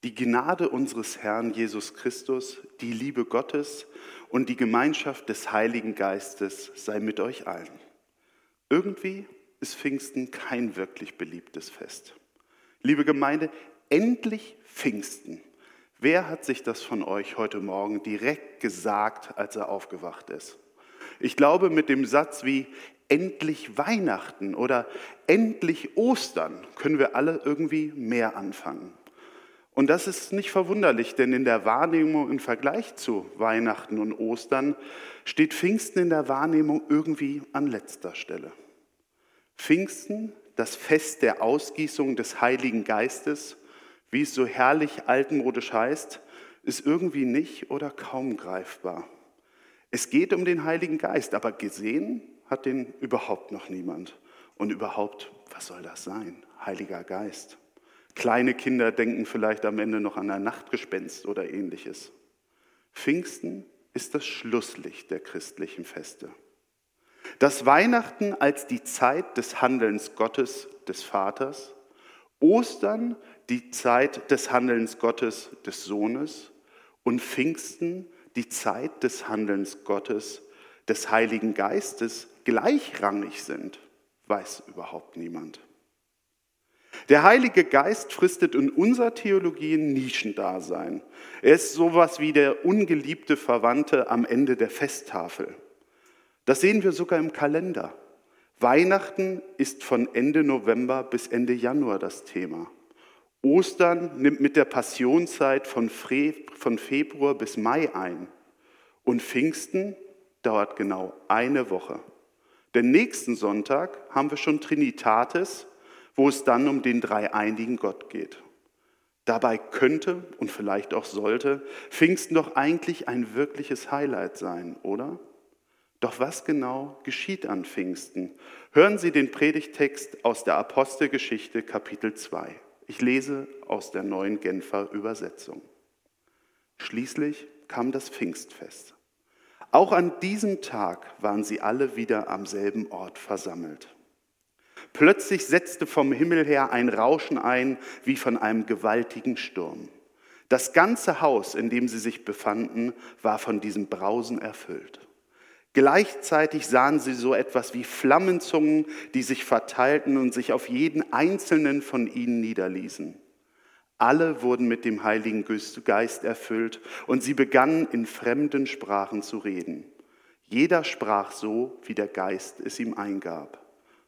Die Gnade unseres Herrn Jesus Christus, die Liebe Gottes und die Gemeinschaft des Heiligen Geistes sei mit euch allen. Irgendwie ist Pfingsten kein wirklich beliebtes Fest. Liebe Gemeinde, endlich Pfingsten. Wer hat sich das von euch heute Morgen direkt gesagt, als er aufgewacht ist? Ich glaube, mit dem Satz wie endlich Weihnachten oder endlich Ostern können wir alle irgendwie mehr anfangen. Und das ist nicht verwunderlich, denn in der Wahrnehmung im Vergleich zu Weihnachten und Ostern steht Pfingsten in der Wahrnehmung irgendwie an letzter Stelle. Pfingsten, das Fest der Ausgießung des Heiligen Geistes, wie es so herrlich altmodisch heißt, ist irgendwie nicht oder kaum greifbar. Es geht um den Heiligen Geist, aber gesehen hat den überhaupt noch niemand. Und überhaupt, was soll das sein? Heiliger Geist. Kleine Kinder denken vielleicht am Ende noch an ein Nachtgespenst oder Ähnliches. Pfingsten ist das Schlusslicht der christlichen Feste. Das Weihnachten als die Zeit des Handelns Gottes, des Vaters, Ostern die Zeit des Handelns Gottes, des Sohnes und Pfingsten die Zeit des Handelns Gottes, des Heiligen Geistes gleichrangig sind, weiß überhaupt niemand. Der Heilige Geist fristet in unserer Theologie ein Nischendasein. Er ist sowas wie der ungeliebte Verwandte am Ende der Festtafel. Das sehen wir sogar im Kalender. Weihnachten ist von Ende November bis Ende Januar das Thema. Ostern nimmt mit der Passionszeit von Februar bis Mai ein. Und Pfingsten dauert genau eine Woche. Denn nächsten Sonntag haben wir schon Trinitatis, wo es dann um den dreieinigen Gott geht. Dabei könnte und vielleicht auch sollte Pfingsten doch eigentlich ein wirkliches Highlight sein, oder? Doch was genau geschieht an Pfingsten? Hören Sie den Predigttext aus der Apostelgeschichte Kapitel 2. Ich lese aus der Neuen Genfer Übersetzung. Schließlich kam das Pfingstfest. Auch an diesem Tag waren sie alle wieder am selben Ort versammelt. Plötzlich setzte vom Himmel her ein Rauschen ein, wie von einem gewaltigen Sturm. Das ganze Haus, in dem sie sich befanden, war von diesem Brausen erfüllt. Gleichzeitig sahen sie so etwas wie Flammenzungen, die sich verteilten und sich auf jeden einzelnen von ihnen niederließen. Alle wurden mit dem Heiligen Geist erfüllt und sie begannen in fremden Sprachen zu reden. Jeder sprach so, wie der Geist es ihm eingab.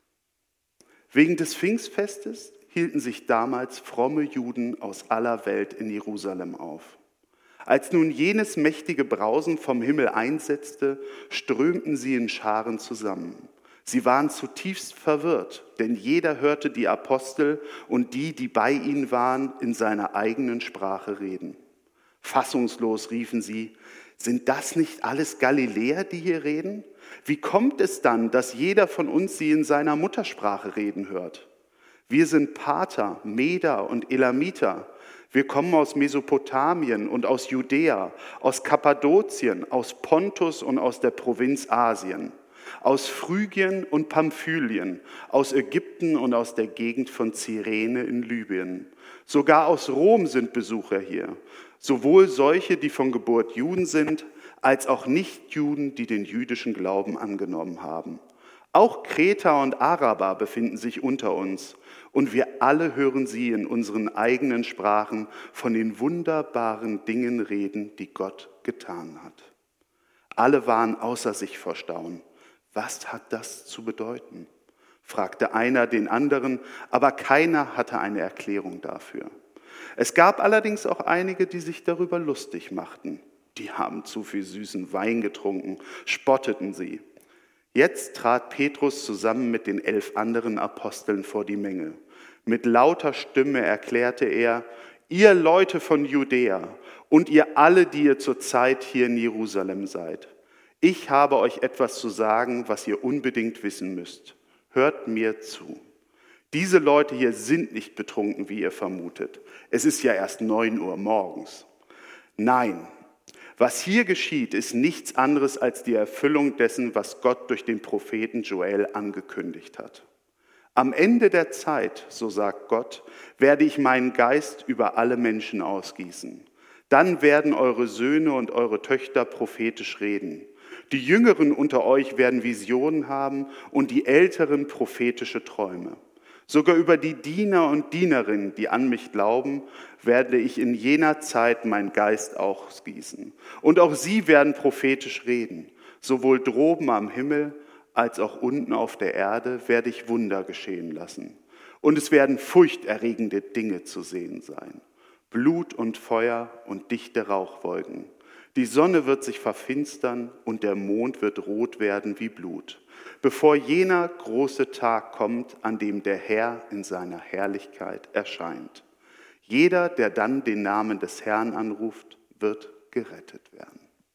Wegen des Pfingstfestes hielten sich damals fromme Juden aus aller Welt in Jerusalem auf. Als nun jenes mächtige Brausen vom Himmel einsetzte, strömten sie in Scharen zusammen. Sie waren zutiefst verwirrt, denn jeder hörte die Apostel und die bei ihnen waren, in seiner eigenen Sprache reden. Fassungslos riefen sie: Sind das nicht alles Galiläer, die hier reden? Wie kommt es dann, dass jeder von uns sie in seiner Muttersprache reden hört? Wir sind Parther, Meder und Elamiter. Wir kommen aus Mesopotamien und aus Judäa, aus Kappadokien, aus Pontus und aus der Provinz Asien, aus Phrygien und Pamphylien, aus Ägypten und aus der Gegend von Cyrene in Libyen. Sogar aus Rom sind Besucher hier, sowohl solche, die von Geburt Juden sind, als auch Nichtjuden, die den jüdischen Glauben angenommen haben. Auch Kreter und Araber befinden sich unter uns, und wir alle hören sie in unseren eigenen Sprachen von den wunderbaren Dingen reden, die Gott getan hat. Alle waren außer sich vor Staunen. Was hat das zu bedeuten? Fragte einer den anderen, aber keiner hatte eine Erklärung dafür. Es gab allerdings auch einige, die sich darüber lustig machten. Die haben zu viel süßen Wein getrunken, spotteten sie. Jetzt trat Petrus zusammen mit den 11 anderen Aposteln vor die Menge. Mit lauter Stimme erklärte er: Ihr Leute von Judäa und ihr alle, die ihr zurzeit hier in Jerusalem seid, ich habe euch etwas zu sagen, was ihr unbedingt wissen müsst. Hört mir zu. Diese Leute hier sind nicht betrunken, wie ihr vermutet. Es ist ja erst 9 Uhr morgens. Nein. Was hier geschieht, ist nichts anderes als die Erfüllung dessen, was Gott durch den Propheten Joel angekündigt hat. Am Ende der Zeit, so sagt Gott, werde ich meinen Geist über alle Menschen ausgießen. Dann werden eure Söhne und eure Töchter prophetisch reden. Die Jüngeren unter euch werden Visionen haben und die Älteren prophetische Träume. Sogar über die Diener und Dienerinnen, die an mich glauben, werde ich in jener Zeit meinen Geist ausgießen. Und auch sie werden prophetisch reden. Sowohl droben am Himmel als auch unten auf der Erde werde ich Wunder geschehen lassen. Und es werden furchterregende Dinge zu sehen sein. Blut und Feuer und dichte Rauchwolken. Die Sonne wird sich verfinstern und der Mond wird rot werden wie Blut, bevor jener große Tag kommt, an dem der Herr in seiner Herrlichkeit erscheint. Jeder, der dann den Namen des Herrn anruft, wird gerettet werden.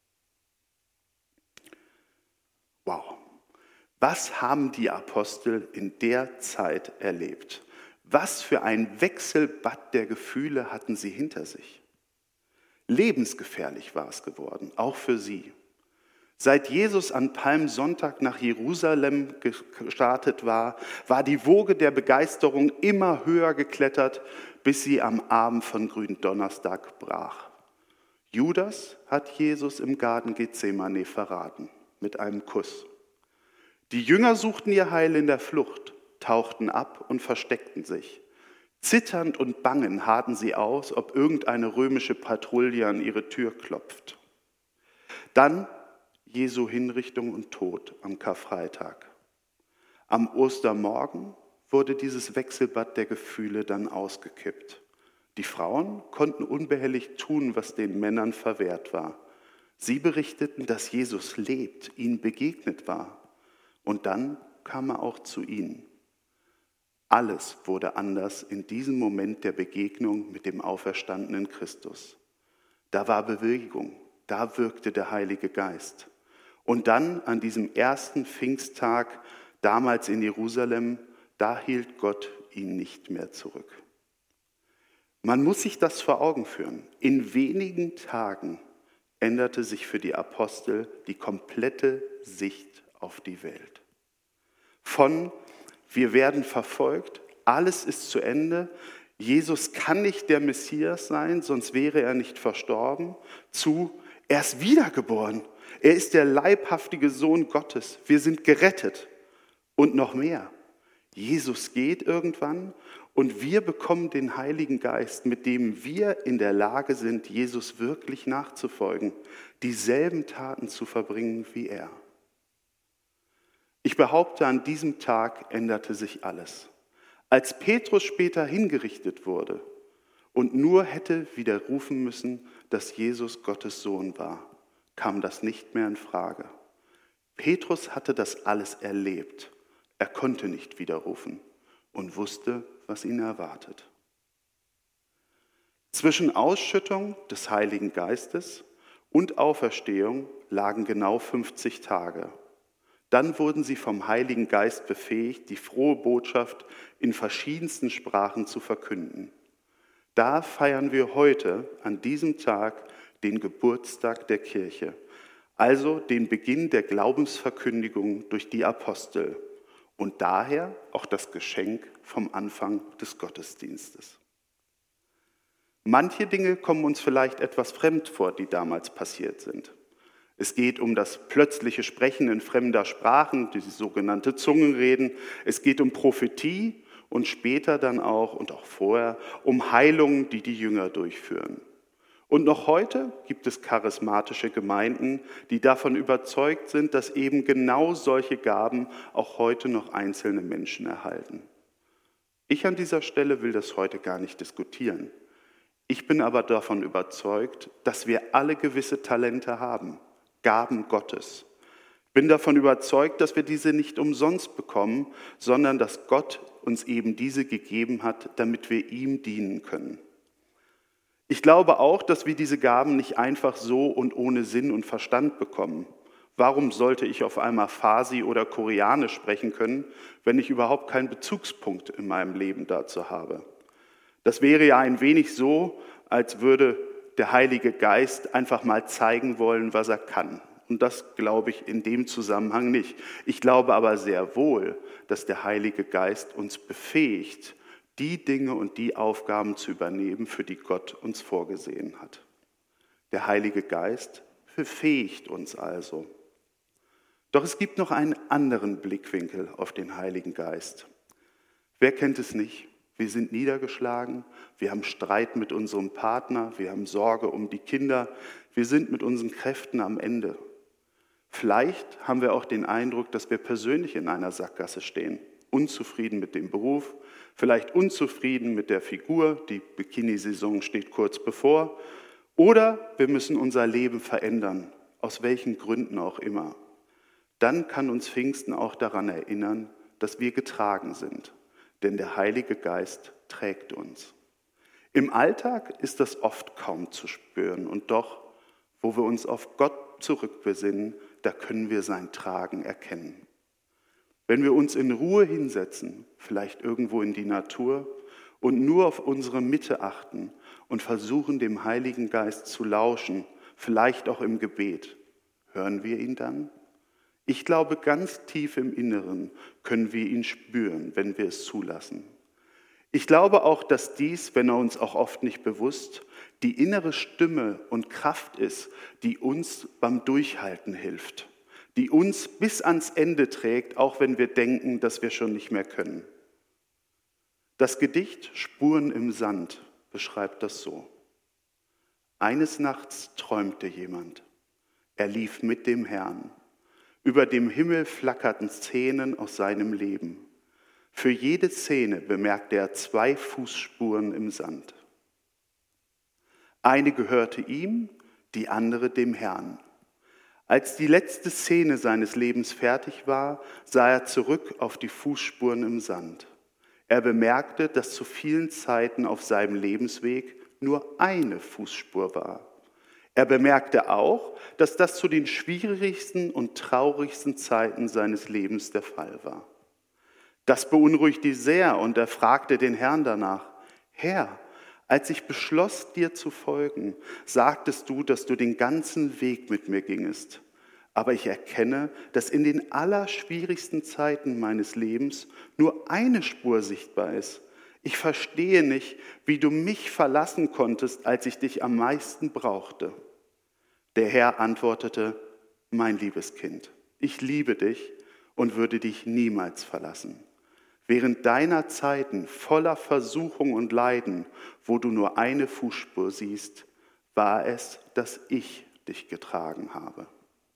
Wow, was haben die Apostel in der Zeit erlebt? Was für ein Wechselbad der Gefühle hatten sie hinter sich? Lebensgefährlich war es geworden, auch für sie. Seit Jesus an Palmsonntag nach Jerusalem gestartet war, war die Woge der Begeisterung immer höher geklettert, bis sie am Abend von Gründonnerstag brach. Judas hat Jesus im Garten Gethsemane verraten, mit einem Kuss. Die Jünger suchten ihr Heil in der Flucht, tauchten ab und versteckten sich. Zitternd und bangend harrten sie aus, ob irgendeine römische Patrouille an ihre Tür klopft. Dann Jesu Hinrichtung und Tod am Karfreitag. Am Ostermorgen wurde dieses Wechselbad der Gefühle dann ausgekippt. Die Frauen konnten unbehelligt tun, was den Männern verwehrt war. Sie berichteten, dass Jesus lebt, ihnen begegnet war. Und dann kam er auch zu ihnen. Alles wurde anders in diesem Moment der Begegnung mit dem auferstandenen Christus. Da war Bewegung, da wirkte der Heilige Geist. Und dann an diesem ersten Pfingsttag, damals in Jerusalem, da hielt Gott ihn nicht mehr zurück. Man muss sich das vor Augen führen. In wenigen Tagen änderte sich für die Apostel die komplette Sicht auf die Welt. Von wir werden verfolgt, alles ist zu Ende, Jesus kann nicht der Messias sein, sonst wäre er nicht verstorben, zu er ist wiedergeboren, er ist der leibhaftige Sohn Gottes, wir sind gerettet und noch mehr. Jesus geht irgendwann und wir bekommen den Heiligen Geist, mit dem wir in der Lage sind, Jesus wirklich nachzufolgen, dieselben Taten zu verbringen wie er. Ich behaupte, an diesem Tag änderte sich alles. Als Petrus später hingerichtet wurde und nur hätte widerrufen müssen, dass Jesus Gottes Sohn war, kam das nicht mehr in Frage. Petrus hatte das alles erlebt. Er konnte nicht widerrufen und wusste, was ihn erwartet. Zwischen Ausschüttung des Heiligen Geistes und Auferstehung lagen genau 50 Tage. Dann wurden sie vom Heiligen Geist befähigt, die frohe Botschaft in verschiedensten Sprachen zu verkünden. Da feiern wir heute, an diesem Tag, den Geburtstag der Kirche, also den Beginn der Glaubensverkündigung durch die Apostel und daher auch das Geschenk vom Anfang des Gottesdienstes. Manche Dinge kommen uns vielleicht etwas fremd vor, die damals passiert sind. Es geht um das plötzliche Sprechen in fremder Sprachen, die sogenannte Zungenreden. Es geht um Prophetie und später dann auch und auch vorher um Heilungen, die die Jünger durchführen. Und noch heute gibt es charismatische Gemeinden, die davon überzeugt sind, dass eben genau solche Gaben auch heute noch einzelne Menschen erhalten. Ich an dieser Stelle will das heute gar nicht diskutieren. Ich bin aber davon überzeugt, dass wir alle gewisse Talente haben. Gaben Gottes. Ich bin davon überzeugt, dass wir diese nicht umsonst bekommen, sondern dass Gott uns eben diese gegeben hat, damit wir ihm dienen können. Ich glaube auch, dass wir diese Gaben nicht einfach so und ohne Sinn und Verstand bekommen. Warum sollte ich auf einmal Farsi oder Koreanisch sprechen können, wenn ich überhaupt keinen Bezugspunkt in meinem Leben dazu habe? Das wäre ja ein wenig so, als würde der Heilige Geist einfach mal zeigen wollen, was er kann. Und das glaube ich in dem Zusammenhang nicht. Ich glaube aber sehr wohl, dass der Heilige Geist uns befähigt, die Dinge und die Aufgaben zu übernehmen, für die Gott uns vorgesehen hat. Der Heilige Geist befähigt uns also. Doch es gibt noch einen anderen Blickwinkel auf den Heiligen Geist. Wer kennt es nicht? Wir sind niedergeschlagen, wir haben Streit mit unserem Partner, wir haben Sorge um die Kinder, wir sind mit unseren Kräften am Ende. Vielleicht haben wir auch den Eindruck, dass wir persönlich in einer Sackgasse stehen, unzufrieden mit dem Beruf, vielleicht unzufrieden mit der Figur, die Bikini-Saison steht kurz bevor, oder wir müssen unser Leben verändern, aus welchen Gründen auch immer. Dann kann uns Pfingsten auch daran erinnern, dass wir getragen sind, denn der Heilige Geist trägt uns. Im Alltag ist das oft kaum zu spüren und doch, wo wir uns auf Gott zurückbesinnen, da können wir sein Tragen erkennen. Wenn wir uns in Ruhe hinsetzen, vielleicht irgendwo in die Natur und nur auf unsere Mitte achten und versuchen, dem Heiligen Geist zu lauschen, vielleicht auch im Gebet, hören wir ihn dann? Ich glaube, ganz tief im Inneren können wir ihn spüren, wenn wir es zulassen. Ich glaube auch, dass dies, wenn er uns auch oft nicht bewusst, die innere Stimme und Kraft ist, die uns beim Durchhalten hilft, die uns bis ans Ende trägt, auch wenn wir denken, dass wir schon nicht mehr können. Das Gedicht Spuren im Sand beschreibt das so. Eines Nachts träumte jemand, er lief mit dem Herrn. Über dem Himmel flackerten Szenen aus seinem Leben. Für jede Szene bemerkte er 2 Fußspuren im Sand. Eine gehörte ihm, die andere dem Herrn. Als die letzte Szene seines Lebens fertig war, sah er zurück auf die Fußspuren im Sand. Er bemerkte, dass zu vielen Zeiten auf seinem Lebensweg nur eine Fußspur war. Er bemerkte auch, dass das zu den schwierigsten und traurigsten Zeiten seines Lebens der Fall war. Das beunruhigte ihn sehr und er fragte den Herrn danach: Herr, als ich beschloss, dir zu folgen, sagtest du, dass du den ganzen Weg mit mir gingest. Aber ich erkenne, dass in den allerschwierigsten Zeiten meines Lebens nur eine Spur sichtbar ist. Ich verstehe nicht, wie du mich verlassen konntest, als ich dich am meisten brauchte. Der Herr antwortete: Mein liebes Kind, ich liebe dich und würde dich niemals verlassen. Während deiner Zeiten voller Versuchung und Leiden, wo du nur eine Fußspur siehst, war es, dass ich dich getragen habe.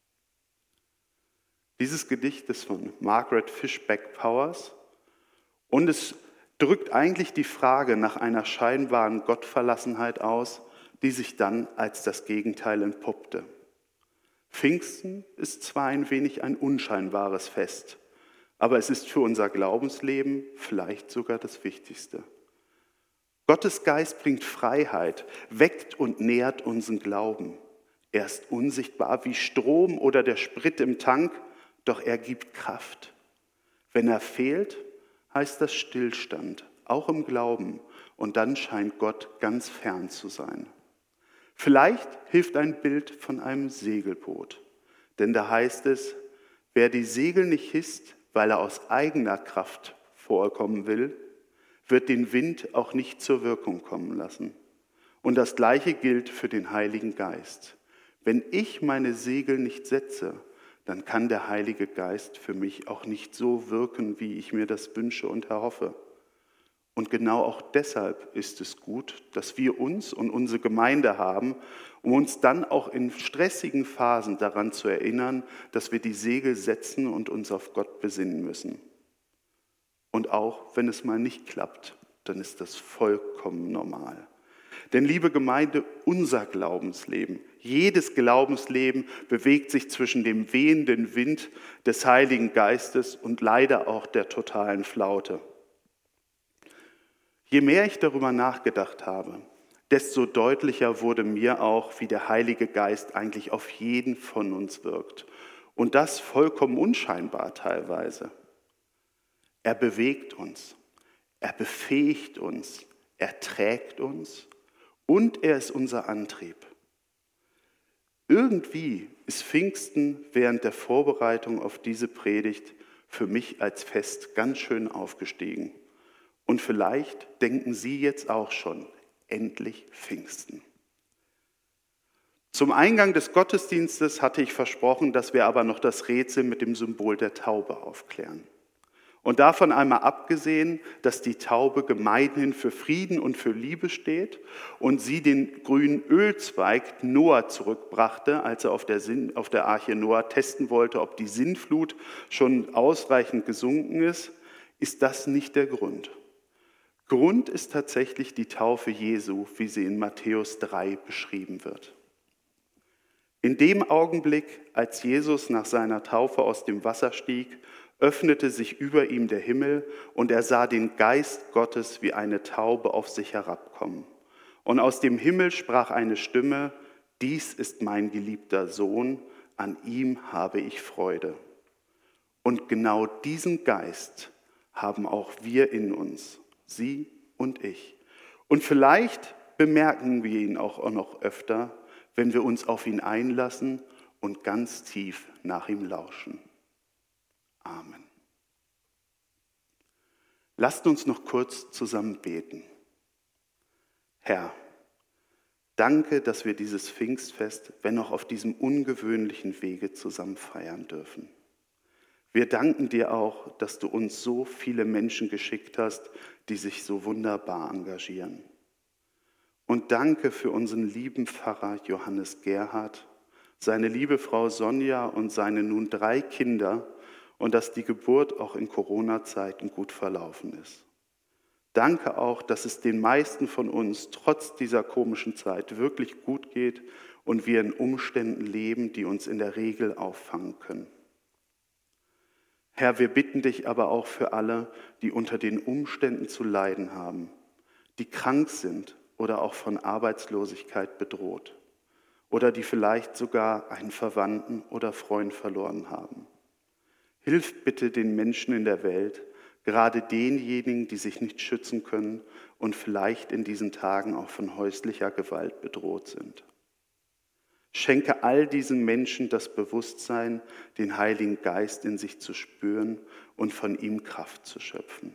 Dieses Gedicht ist von Margaret Fishback Powers und es drückt eigentlich die Frage nach einer scheinbaren Gottverlassenheit aus, die sich dann als das Gegenteil entpuppte. Pfingsten ist zwar ein wenig ein unscheinbares Fest, aber es ist für unser Glaubensleben vielleicht sogar das Wichtigste. Gottes Geist bringt Freiheit, weckt und nährt unseren Glauben. Er ist unsichtbar wie Strom oder der Sprit im Tank, doch er gibt Kraft. Wenn er fehlt, heißt das Stillstand, auch im Glauben, und dann scheint Gott ganz fern zu sein. Vielleicht hilft ein Bild von einem Segelboot, denn da heißt es, wer die Segel nicht hisst, weil er aus eigener Kraft vorkommen will, wird den Wind auch nicht zur Wirkung kommen lassen. Und das Gleiche gilt für den Heiligen Geist. Wenn ich meine Segel nicht setze, dann kann der Heilige Geist für mich auch nicht so wirken, wie ich mir das wünsche und erhoffe. Und genau auch deshalb ist es gut, dass wir uns und unsere Gemeinde haben, um uns dann auch in stressigen Phasen daran zu erinnern, dass wir die Segel setzen und uns auf Gott besinnen müssen. Und auch wenn es mal nicht klappt, dann ist das vollkommen normal. Denn liebe Gemeinde, unser Glaubensleben, jedes Glaubensleben bewegt sich zwischen dem wehenden Wind des Heiligen Geistes und leider auch der totalen Flaute. Je mehr ich darüber nachgedacht habe, desto deutlicher wurde mir auch, wie der Heilige Geist eigentlich auf jeden von uns wirkt. Und das vollkommen unscheinbar teilweise. Er bewegt uns, er befähigt uns, er trägt uns und er ist unser Antrieb. irgendwie ist Pfingsten während der Vorbereitung auf diese Predigt für mich als Fest ganz schön aufgestiegen. Und vielleicht denken Sie jetzt auch schon, endlich Pfingsten. Zum Eingang des Gottesdienstes hatte ich versprochen, dass wir aber noch das Rätsel mit dem Symbol der Taube aufklären. Und davon einmal abgesehen, dass die Taube gemeinhin für Frieden und für Liebe steht und sie den grünen Ölzweig Noah zurückbrachte, als er auf der Arche Noah testen wollte, ob die Sintflut schon ausreichend gesunken ist, ist das nicht der Grund. Grund ist tatsächlich die Taufe Jesu, wie sie in Matthäus 3 beschrieben wird. In dem Augenblick, als Jesus nach seiner Taufe aus dem Wasser stieg, öffnete sich über ihm der Himmel und er sah den Geist Gottes wie eine Taube auf sich herabkommen. Und aus dem Himmel sprach eine Stimme: Dies ist mein geliebter Sohn, an ihm habe ich Freude. Und genau diesen Geist haben auch wir in uns, Sie und ich. Und vielleicht bemerken wir ihn auch noch öfter, wenn wir uns auf ihn einlassen und ganz tief nach ihm lauschen. Amen. Lasst uns noch kurz zusammen beten. Herr, danke, dass wir dieses Pfingstfest, wenn auch auf diesem ungewöhnlichen Wege, zusammen feiern dürfen. Wir danken dir auch, dass du uns so viele Menschen geschickt hast, die sich so wunderbar engagieren. Und danke für unseren lieben Pfarrer Johannes Gerhard, seine liebe Frau Sonja und seine nun 3 Kinder, und dass die Geburt auch in Corona-Zeiten gut verlaufen ist. Danke auch, dass es den meisten von uns trotz dieser komischen Zeit wirklich gut geht und wir in Umständen leben, die uns in der Regel auffangen können. Herr, wir bitten dich aber auch für alle, die unter den Umständen zu leiden haben, die krank sind oder auch von Arbeitslosigkeit bedroht oder die vielleicht sogar einen Verwandten oder Freund verloren haben. Hilf bitte den Menschen in der Welt, gerade denjenigen, die sich nicht schützen können und vielleicht in diesen Tagen auch von häuslicher Gewalt bedroht sind. Schenke all diesen Menschen das Bewusstsein, den Heiligen Geist in sich zu spüren und von ihm Kraft zu schöpfen.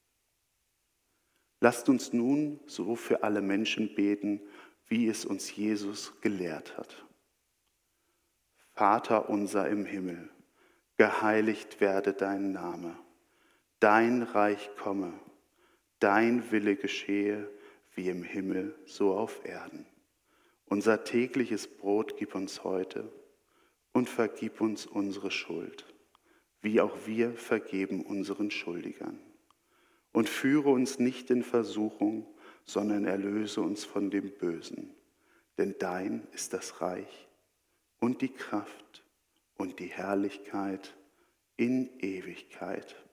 Lasst uns nun so für alle Menschen beten, wie es uns Jesus gelehrt hat. Vater unser im Himmel, geheiligt werde dein Name, dein Reich komme, dein Wille geschehe, wie im Himmel, so auf Erden. Unser tägliches Brot gib uns heute und vergib uns unsere Schuld, wie auch wir vergeben unseren Schuldigern. Und führe uns nicht in Versuchung, sondern erlöse uns von dem Bösen. Denn dein ist das Reich und die Kraft und die Herrlichkeit in Ewigkeit.